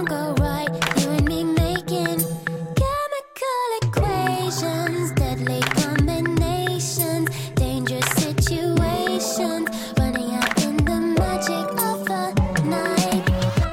won't go right. You and me making chemical equations, deadly combinations, dangerous situations, running out in the magic of the night.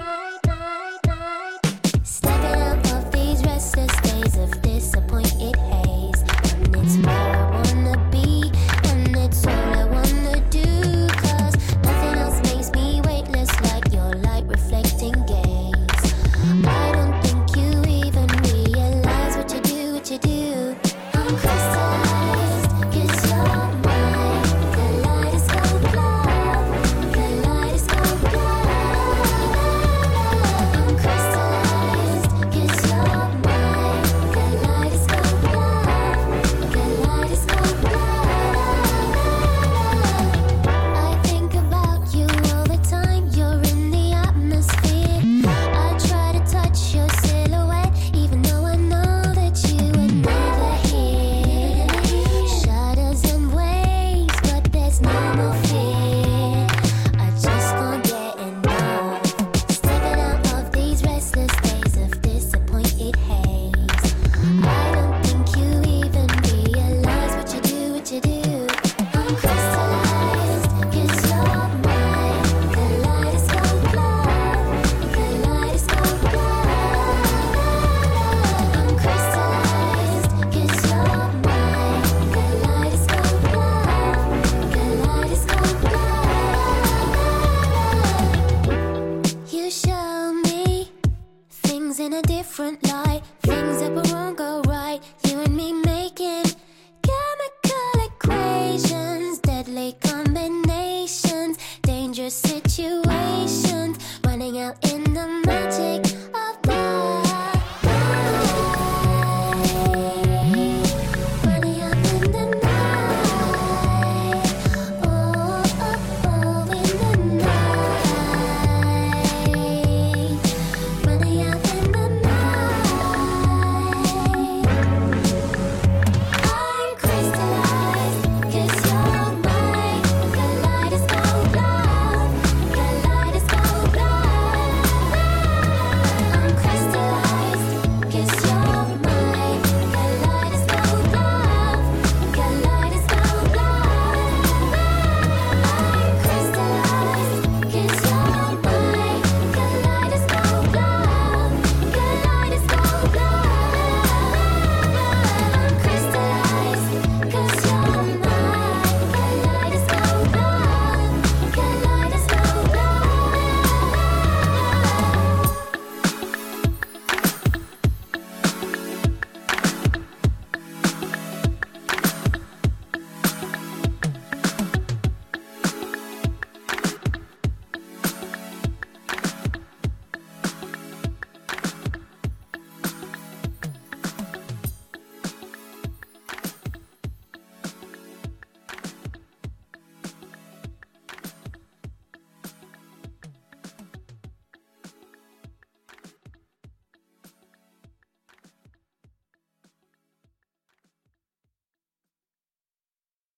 Stepping out of these restless days of disappointed haze, and it's where I wanna be, and it's all I wanna do, 'cause nothing else makes me weightless like your light reflecting gaze. I don't think you even realize what you do, what you do. I'm crystallized, 'cause you're mine. Kaleidoscope love, kaleidoscope love. I'm crystallized, 'cause you're mine. Kaleidoscope love, kaleidoscope love. I think about you all the time, you're in the atmosphere. I try to touch your silhouette, even though I know that you would never hear. Shudders and waves, but there's no more fear. I just can't get enough. Stepping out of these restless days of disappointed haze. I don't think you even realize what you do, what you do. I'm crystallized, 'cause you're mine. Kaleidoscope love, kaleidoscope love. I'm crystallized, 'cause you're mine. Kaleidoscope love, kaleidoscope love. You show me things in a different light, things that won't go right.